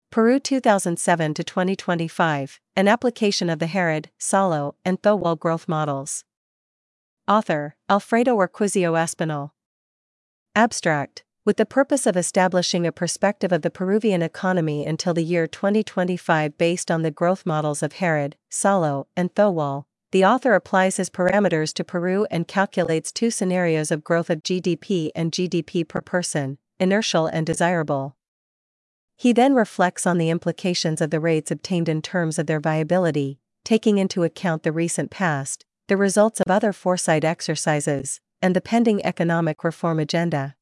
Peru 2007 to 2025, an application of the Herod, Salo, and Thowell growth models. Author, Alfredo Urquizo Espinal. Abstract. With the purpose of establishing a perspective of the Peruvian economy until the year 2025 based on the growth models of Herod, Salo, and Thowell, the author applies his parameters to Peru and calculates two scenarios of growth of GDP and GDP per person, inertial and desirable. He then reflects on the implications of the rates obtained in terms of their viability, taking into account the recent past, the results of other foresight exercises, and the pending economic reform agenda.